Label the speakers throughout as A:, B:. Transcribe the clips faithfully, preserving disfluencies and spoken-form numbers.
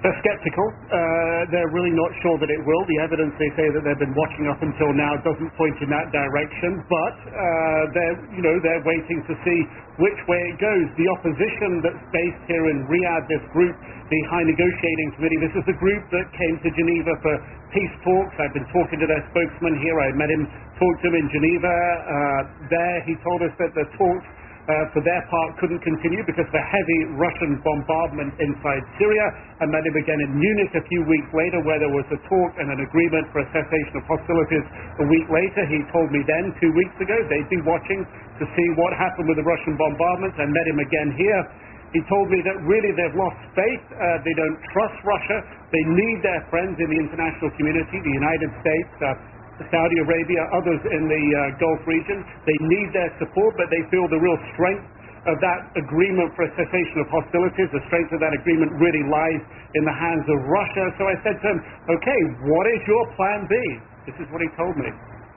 A: They're skeptical. Uh, they're really not sure that it will. The evidence they say that they've been watching up until now doesn't point in that direction. But uh, they're, you know, they're waiting to see which way it goes. The opposition that's based here in Riyadh, this group, the High Negotiating Committee, this is the group that came to Geneva for peace talks. I've been talking to their spokesman here. I met him, talked to him in Geneva. Uh, there, he told us that the talks, Uh, for their part, couldn't continue because of the heavy Russian bombardment inside Syria, and met him again in Munich a few weeks later, where there was a talk and an agreement for a cessation of hostilities a week later. He told me then, two weeks ago, they'd be watching to see what happened with the Russian bombardments. I met him again here. He told me that really they've lost faith. Uh, they don't trust Russia. They need their friends in the international community, the United States, uh, Saudi Arabia, others in the uh, Gulf region. They need their support, but they feel the real strength of that agreement for a cessation of hostilities, the strength of that agreement really lies in the hands of Russia. So I said to him, okay, what is your plan B? This is what he told me.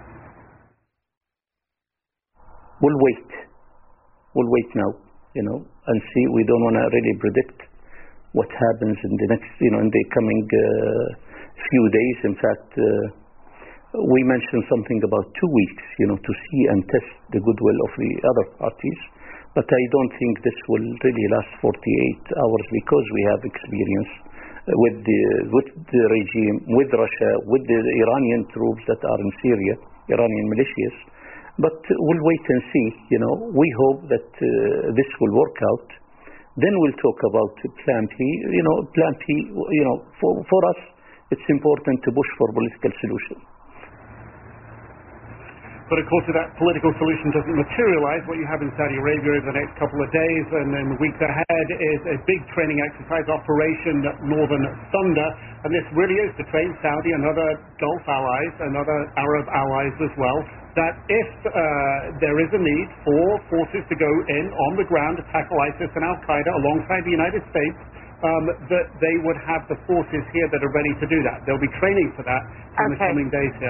B: We'll wait. We'll wait now, you know, and see. We don't want to really predict what happens in the next, you know, in the coming uh, few days. In fact, uh, we mentioned something about two weeks, you know, to see and test the goodwill of the other parties. But I don't think this will really last forty-eight hours because we have experience with the, with the regime, with Russia, with the Iranian troops that are in Syria, Iranian militias. But we'll wait and see, you know. We hope that uh, this will work out. Then we'll talk about Plan P. You know, Plan P, you know, for, for us, it's important to push for political solution.
A: But of course, if that political solution doesn't materialize, what you have in Saudi Arabia over the next couple of days and then the weeks ahead is a big training exercise, Operation Northern Thunder. And this really is to train Saudi and other Gulf allies and other Arab allies as well, that if uh, there is a need for forces to go in on the ground to tackle ISIS and Al-Qaeda alongside the United States, um, that they would have the forces here that are ready to do that. They'll be training for that in
C: okay.
A: the coming days here.